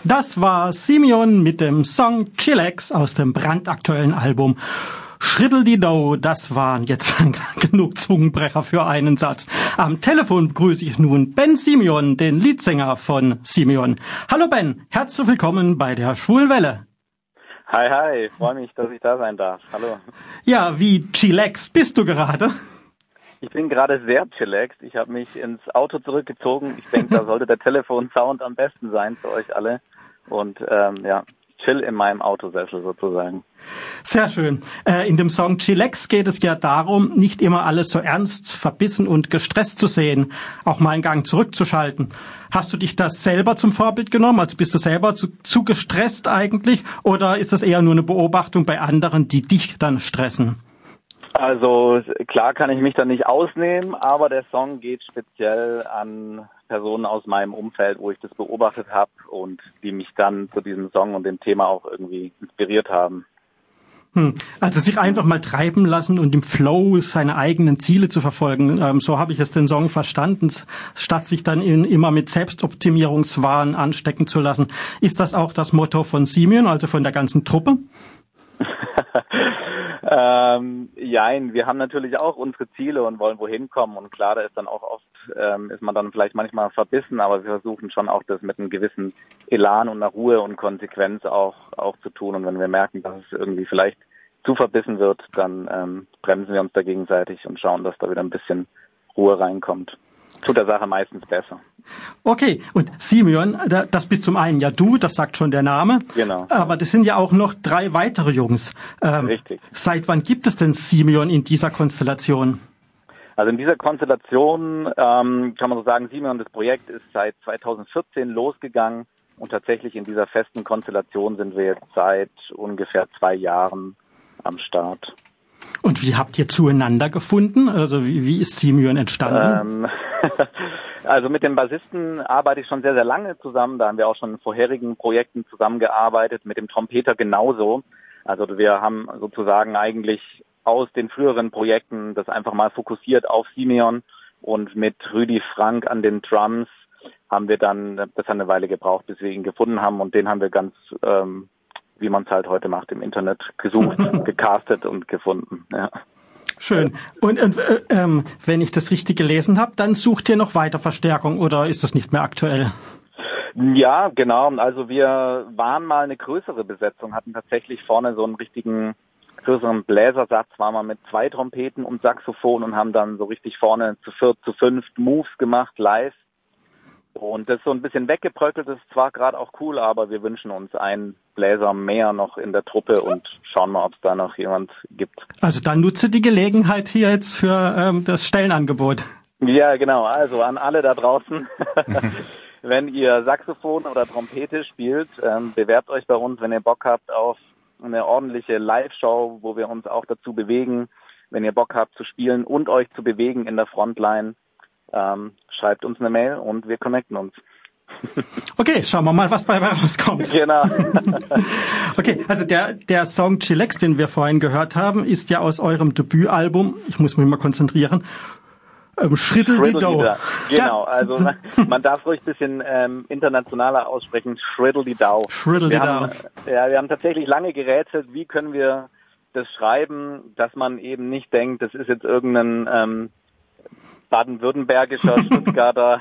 Das war Simeon mit dem Song Chillax aus dem brandaktuellen Album Schriddel-die-Doh. Das waren jetzt genug Zungenbrecher für einen Satz. Am Telefon begrüße ich nun Ben Simeon, den Leadsänger von Simeon. Hallo Ben, herzlich willkommen bei der Schwulen Welle. Hi, hi, freue mich, dass ich da sein darf. Hallo. Ja, wie chillaxed bist du gerade? Ich bin gerade sehr chillaxed. Ich habe mich ins Auto zurückgezogen. Ich denke, da sollte der Telefonsound am besten sein für euch alle. Und chill in meinem Autosessel sozusagen. Sehr schön. In dem Song Chillax geht es ja darum, nicht immer alles so ernst, verbissen und gestresst zu sehen, auch mal einen Gang zurückzuschalten. Hast du dich das selber zum Vorbild genommen? Also bist du selber zu gestresst eigentlich? Oder ist das eher nur eine Beobachtung bei anderen, die dich dann stressen? Also klar kann ich mich da nicht ausnehmen, aber der Song geht speziell an Personen aus meinem Umfeld, wo ich das beobachtet habe und die mich dann zu diesem Song und dem Thema auch irgendwie inspiriert haben. Also sich einfach mal treiben lassen und im Flow seine eigenen Ziele zu verfolgen. So habe ich es den Song verstanden, statt sich dann immer mit Selbstoptimierungswahn anstecken zu lassen. Ist das auch das Motto von Simeon, also von der ganzen Truppe? Jein, wir haben natürlich auch unsere Ziele und wollen wohin kommen und klar, da ist dann auch oft, ist man dann vielleicht manchmal verbissen, aber wir versuchen schon auch das mit einem gewissen Elan und einer Ruhe und Konsequenz auch zu tun und wenn wir merken, dass es irgendwie vielleicht zu verbissen wird, dann bremsen wir uns da gegenseitig und schauen, dass da wieder ein bisschen Ruhe reinkommt. Tut der Sache meistens besser. Okay, und Simeon, das bist zum einen ja du, das sagt schon der Name. Genau. Aber das sind ja auch noch 3 weitere Jungs. Richtig. Seit wann gibt es denn Simeon in dieser Konstellation? Also in dieser Konstellation kann man so sagen, Simeon, das Projekt ist seit 2014 losgegangen und tatsächlich in dieser festen Konstellation sind wir jetzt seit ungefähr 2 Jahren am Start. Und wie habt ihr zueinander gefunden? Also wie ist Simeon entstanden? Also mit dem Bassisten arbeite ich schon sehr, sehr lange zusammen. Da haben wir auch schon in vorherigen Projekten zusammengearbeitet, mit dem Trompeter genauso. Also wir haben sozusagen eigentlich aus den früheren Projekten das einfach mal fokussiert auf Simeon und mit Rüdi Frank an den Drums haben wir dann, das hat eine Weile gebraucht, bis wir ihn gefunden haben und den haben wir ganz wie man es halt heute macht, im Internet gesucht, gecastet und gefunden. Ja. Schön. Und wenn ich das richtig gelesen habe, dann sucht ihr noch weiter Verstärkung oder ist das nicht mehr aktuell? Ja, genau. Also wir waren mal eine größere Besetzung, hatten tatsächlich vorne so einen richtigen größeren Bläsersatz, waren wir mit 2 Trompeten und Saxophon und haben dann so richtig vorne zu 4, zu 5 Moves gemacht, live. Und das ist so ein bisschen weggebröckelt, das ist zwar gerade auch cool, aber wir wünschen uns einen Bläser mehr noch in der Truppe und schauen mal, ob es da noch jemand gibt. Also dann nutze die Gelegenheit hier jetzt für das Stellenangebot. Ja, genau. Also an alle da draußen, wenn ihr Saxophon oder Trompete spielt, bewerbt euch bei uns, wenn ihr Bock habt auf eine ordentliche Live-Show, wo wir uns auch dazu bewegen, wenn ihr Bock habt zu spielen und euch zu bewegen in der Frontline. Schreibt uns eine Mail und wir connecten uns. Okay, schauen wir mal, was dabei rauskommt. Genau. Okay, also der Song Chillax, den wir vorhin gehört haben, ist ja aus eurem Debütalbum, ich muss mich mal konzentrieren, Schriddel-die-Doh. Genau, also man darf ruhig ein bisschen internationaler aussprechen, Schriddel-die-Doh. Schriddel-die-Doh. Wir haben tatsächlich lange gerätselt, wie können wir das schreiben, dass man eben nicht denkt, das ist jetzt irgendein baden-württembergischer, Stuttgarter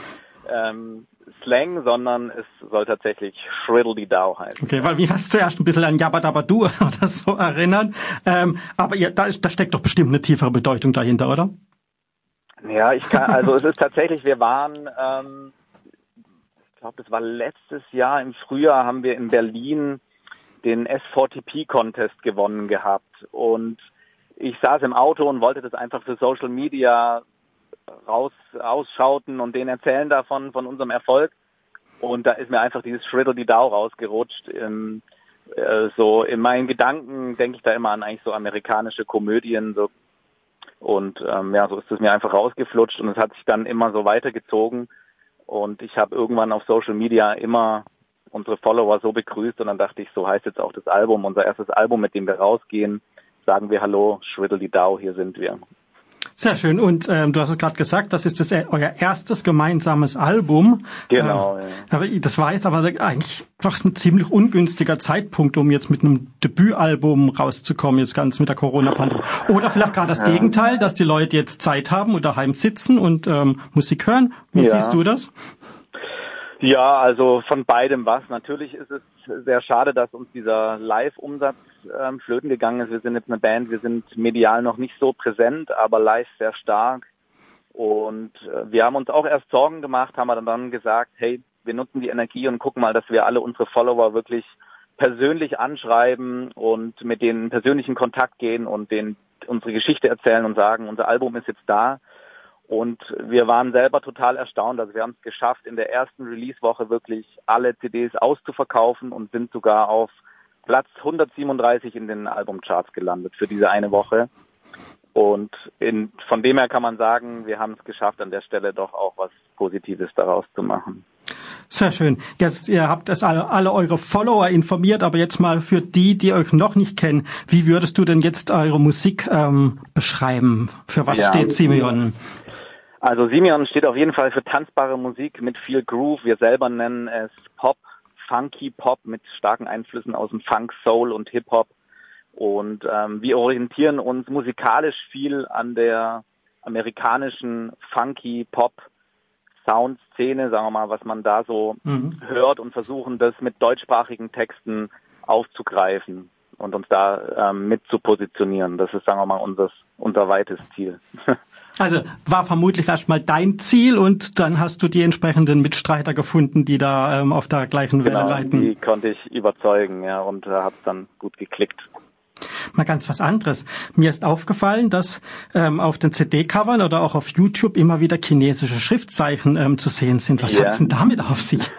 Slang, sondern es soll tatsächlich Schriddel-die-Doh heißen. Okay, weil mich hat es zuerst ein bisschen an Jabba Dabba Doo oder so erinnern. Aber da steckt doch bestimmt eine tiefere Bedeutung dahinter, oder? Ja, also es ist tatsächlich, wir waren, ich glaube, das war letztes Jahr im Frühjahr, haben wir in Berlin den S4TP-Contest gewonnen gehabt und ich saß im Auto und wollte das einfach für Social Media ausschauten und denen erzählen davon, von unserem Erfolg. Und da ist mir einfach dieses Schriddel-die-Doh rausgerutscht. So in meinen Gedanken denke ich da immer an eigentlich so amerikanische Komödien. So. Und so ist es mir einfach rausgeflutscht und es hat sich dann immer so weitergezogen. Und ich habe irgendwann auf Social Media immer unsere Follower so begrüßt und dann dachte ich, so heißt jetzt auch das Album, unser erstes Album, mit dem wir rausgehen, sagen wir Hallo, Schriddel-die-Doh, hier sind wir. Sehr schön. Und du hast es gerade gesagt, das ist euer erstes gemeinsames Album. Genau. Ja. Aber das war jetzt aber eigentlich doch ein ziemlich ungünstiger Zeitpunkt, um jetzt mit einem Debütalbum rauszukommen, jetzt ganz mit der Corona-Pandemie. Oder vielleicht gerade das Gegenteil, dass die Leute jetzt Zeit haben und daheim sitzen und Musik hören. Wie siehst du das? Ja, also von beidem was. Natürlich ist es sehr schade, dass uns dieser Live-Umsatz flöten gegangen ist. Wir sind jetzt eine Band, wir sind medial noch nicht so präsent, aber live sehr stark. Und wir haben uns auch erst Sorgen gemacht, haben dann gesagt, hey, wir nutzen die Energie und gucken mal, dass wir alle unsere Follower wirklich persönlich anschreiben und mit denen in persönlichen Kontakt gehen und denen unsere Geschichte erzählen und sagen, unser Album ist jetzt da. Und wir waren selber total erstaunt. Also wir haben es geschafft, in der ersten Release-Woche wirklich alle CDs auszuverkaufen und sind sogar auf Platz 137 in den Albumcharts gelandet für diese eine Woche. Und von dem her kann man sagen, wir haben es geschafft, an der Stelle doch auch was Positives daraus zu machen. Sehr schön. Jetzt, ihr habt es alle eure Follower informiert, aber jetzt mal für die euch noch nicht kennen, wie würdest du denn jetzt eure Musik beschreiben? Für was steht Simeon? Also Simeon steht auf jeden Fall für tanzbare Musik mit viel Groove. Wir selber nennen es Pop, Funky Pop mit starken Einflüssen aus dem Funk, Soul und Hip-Hop. Und wir orientieren uns musikalisch viel an der amerikanischen Funky Pop Soundszene, sagen wir mal, was man da so hört und versuchen, das mit deutschsprachigen Texten aufzugreifen und uns da mit zu positionieren. Das ist, sagen wir mal, unser weites Ziel. Also war vermutlich erstmal dein Ziel und dann hast du die entsprechenden Mitstreiter gefunden, die da auf der gleichen Welle reiten. Die konnte ich überzeugen, ja, und da hat es dann gut geklickt. Mal ganz was anderes. Mir ist aufgefallen, dass auf den CD-Covern oder auch auf YouTube immer wieder chinesische Schriftzeichen zu sehen sind. Was hat's denn damit auf sich?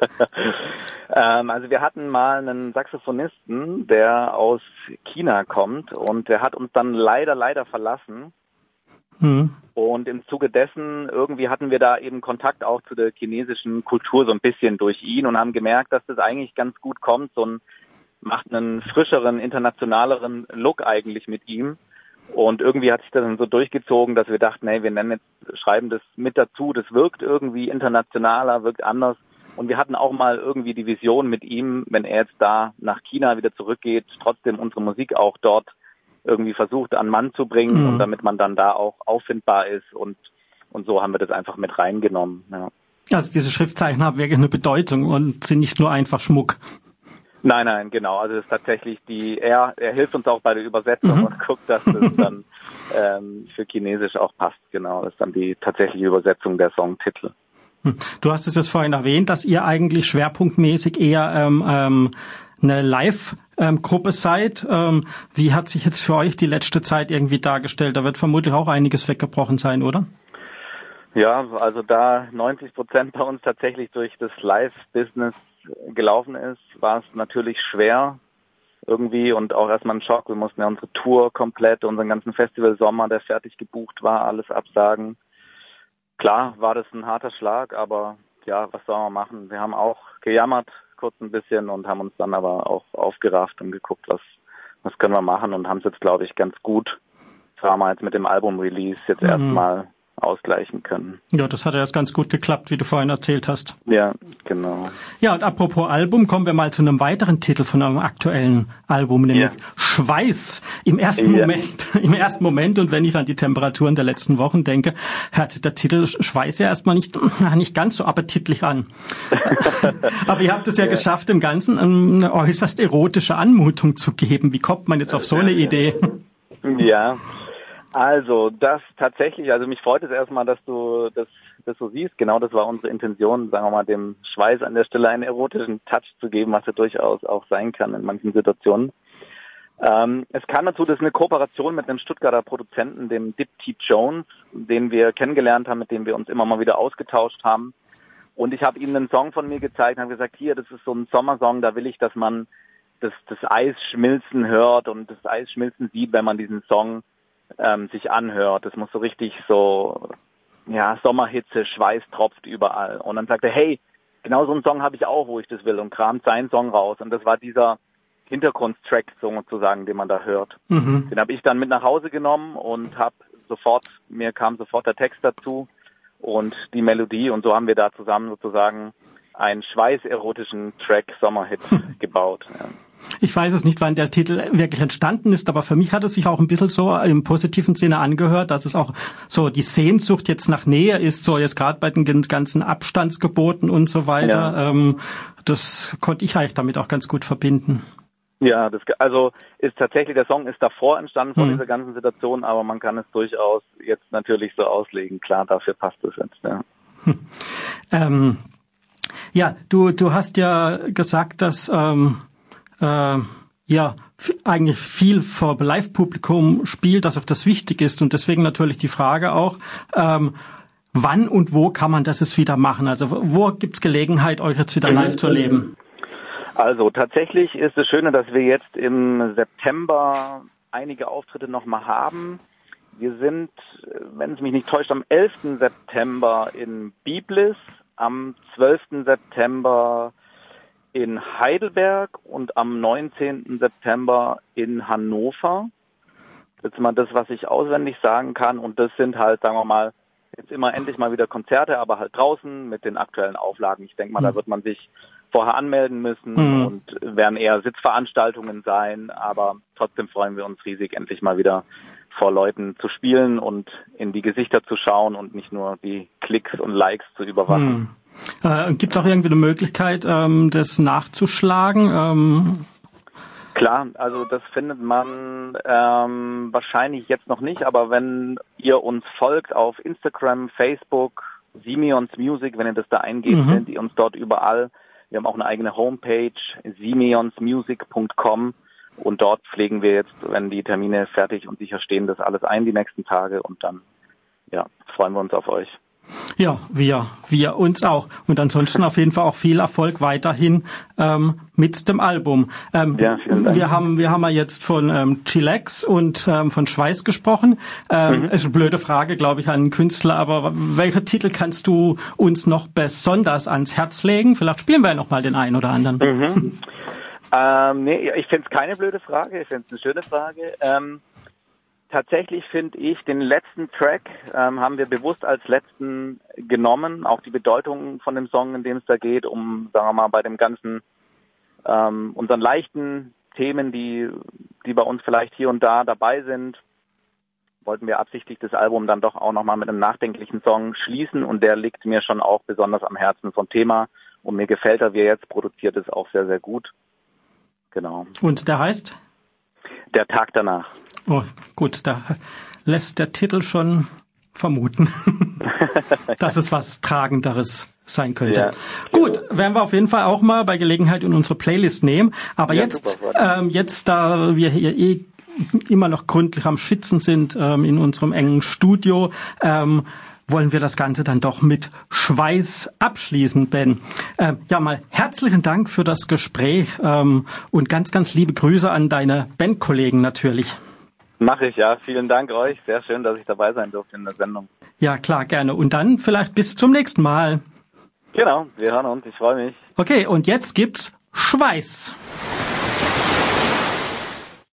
Also wir hatten mal einen Saxophonisten, der aus China kommt und der hat uns dann leider verlassen. Und im Zuge dessen irgendwie hatten wir da eben Kontakt auch zu der chinesischen Kultur so ein bisschen durch ihn und haben gemerkt, dass das eigentlich ganz gut kommt, macht einen frischeren, internationaleren Look eigentlich mit ihm. Und irgendwie hat sich das dann so durchgezogen, dass wir dachten, hey, wir schreiben das mit dazu, das wirkt irgendwie internationaler, wirkt anders. Und wir hatten auch mal irgendwie die Vision mit ihm, wenn er jetzt da nach China wieder zurückgeht, trotzdem unsere Musik auch dort irgendwie versucht an Mann zu bringen und damit man dann da auch auffindbar ist und so haben wir das einfach mit reingenommen. Ja. Also diese Schriftzeichen haben wirklich eine Bedeutung und sind nicht nur einfach Schmuck. Nein, genau. Also das ist tatsächlich er hilft uns auch bei der Übersetzung und guckt, dass es dann für Chinesisch auch passt. Genau, das ist dann die tatsächliche Übersetzung der Songtitel. Du hast es jetzt vorhin erwähnt, dass ihr eigentlich schwerpunktmäßig eher eine Live-Gruppe seid. Wie hat sich jetzt für euch die letzte Zeit irgendwie dargestellt? Da wird vermutlich auch einiges weggebrochen sein, oder? Ja, also da 90% bei uns tatsächlich durch das Live-Business gelaufen ist, war es natürlich schwer irgendwie und auch erstmal ein Schock. Wir mussten ja unsere Tour komplett, unseren ganzen Festival-Sommer, der fertig gebucht war, alles absagen. Klar war das ein harter Schlag, aber ja, was soll man machen? Wir haben auch gejammert, kurz ein bisschen und haben uns dann aber auch aufgerafft und geguckt, was können wir machen und haben es jetzt, glaube ich, ganz gut, sagen wir jetzt mit dem Album-Release jetzt erstmal ausgleichen können. Ja, das hat ja jetzt ganz gut geklappt, wie du vorhin erzählt hast. Ja, genau. Ja, und apropos Album, kommen wir mal zu einem weiteren Titel von einem aktuellen Album, nämlich Schweiß. Im ersten Moment, und wenn ich an die Temperaturen der letzten Wochen denke, hört der Titel Schweiß ja erstmal nicht ganz so appetitlich an. Aber ihr habt es ja geschafft, dem Ganzen eine äußerst erotische Anmutung zu geben. Wie kommt man jetzt auf so eine Idee? Ja. Also das tatsächlich, also mich freut es erstmal, dass du das so siehst. Genau, das war unsere Intention, sagen wir mal, dem Schweiß an der Stelle einen erotischen Touch zu geben, was er durchaus auch sein kann in manchen Situationen. Es kam dazu, das ist eine Kooperation mit einem Stuttgarter Produzenten, dem Dip T. Jones, den wir kennengelernt haben, mit dem wir uns immer mal wieder ausgetauscht haben. Und ich habe ihm einen Song von mir gezeigt und habe gesagt, hier, das ist so ein Sommersong, da will ich, dass man das Eis schmilzen hört und das Eis schmilzen sieht, wenn man diesen Song sich anhört. Das muss so richtig so, ja, Sommerhitze, Schweiß tropft überall. Und dann sagt er, hey, genau so einen Song habe ich auch, wo ich das will, und kramt seinen Song raus. Und das war dieser Hintergrundtrack sozusagen, den man da hört. Den habe ich dann mit nach Hause genommen und habe mir kam sofort der Text dazu und die Melodie und so haben wir da zusammen sozusagen einen schweißerotischen Track Sommerhit gebaut. Ja. Ich weiß es nicht, wann der Titel wirklich entstanden ist, aber für mich hat es sich auch ein bisschen so im positiven Sinne angehört, dass es auch so die Sehnsucht jetzt nach Nähe ist, so jetzt gerade bei den ganzen Abstandsgeboten und so weiter. Ja. Das konnte ich eigentlich damit auch ganz gut verbinden. Ja, also ist tatsächlich, der Song ist davor entstanden von dieser ganzen Situation, aber man kann es durchaus jetzt natürlich so auslegen. Klar, dafür passt es jetzt. Ja, ja du hast ja gesagt, dass eigentlich viel vor Live-Publikum spielt, dass auch das wichtig ist und deswegen natürlich die Frage auch, wann und wo kann man das jetzt wieder machen? Also wo gibt's Gelegenheit, euch jetzt wieder live zu erleben? Also tatsächlich ist das Schöne, dass wir jetzt im September einige Auftritte nochmal haben. Wir sind, wenn es mich nicht täuscht, am 11. September in Biblis, am 12. September in Heidelberg und am 19. September in Hannover. Jetzt mal das, was ich auswendig sagen kann. Und das sind halt, sagen wir mal, jetzt immer endlich mal wieder Konzerte, aber halt draußen mit den aktuellen Auflagen. Ich denke mal, da wird man sich vorher anmelden müssen und werden eher Sitzveranstaltungen sein. Aber trotzdem freuen wir uns riesig, endlich mal wieder vor Leuten zu spielen und in die Gesichter zu schauen und nicht nur die Klicks und Likes zu überwachen. Gibt es auch irgendwie eine Möglichkeit, das nachzuschlagen? Klar, also das findet man wahrscheinlich jetzt noch nicht, aber wenn ihr uns folgt auf Instagram, Facebook, Simeons Music, wenn ihr das da eingebt, findet ihr uns dort überall. Wir haben auch eine eigene Homepage, simeonsmusic.com und dort pflegen wir jetzt, wenn die Termine fertig und sicher stehen, das alles ein die nächsten Tage und dann freuen wir uns auf euch. Ja, wir uns auch. Und ansonsten auf jeden Fall auch viel Erfolg weiterhin mit dem Album. Vielen Dank. Wir haben ja jetzt von Chillax und von Schweiß gesprochen. Ist eine blöde Frage, glaube ich, an einen Künstler, aber welche Titel kannst du uns noch besonders ans Herz legen? Vielleicht spielen wir ja noch mal den einen oder anderen. Nee, ich finde es keine blöde Frage, ich finde es eine schöne Frage. Tatsächlich finde ich, den letzten Track haben wir bewusst als letzten genommen, auch die Bedeutung von dem Song, in dem es da geht, um, sagen wir mal, bei dem ganzen, unseren leichten Themen, die bei uns vielleicht hier und da dabei sind, wollten wir absichtlich das Album dann doch auch nochmal mit einem nachdenklichen Song schließen und der liegt mir schon auch besonders am Herzen vom Thema und mir gefällt er, wie er jetzt produziert ist, auch sehr, sehr gut. Genau. Und der heißt? Der Tag danach. Oh, gut, da lässt der Titel schon vermuten, dass es was Tragenderes sein könnte. Ja, gut, werden wir auf jeden Fall auch mal bei Gelegenheit in unsere Playlist nehmen. Aber jetzt, da wir hier immer noch gründlich am Schwitzen sind in unserem engen Studio, wollen wir das Ganze dann doch mit Schweiß abschließen, Ben. Mal herzlichen Dank für das Gespräch und ganz, ganz liebe Grüße an deine Bandkollegen natürlich. Mache ich, ja. Vielen Dank euch. Sehr schön, dass ich dabei sein durfte in der Sendung. Ja, klar, gerne. Und dann vielleicht bis zum nächsten Mal. Genau, wir hören uns. Ich freue mich. Okay, und jetzt gibt's Schweiß.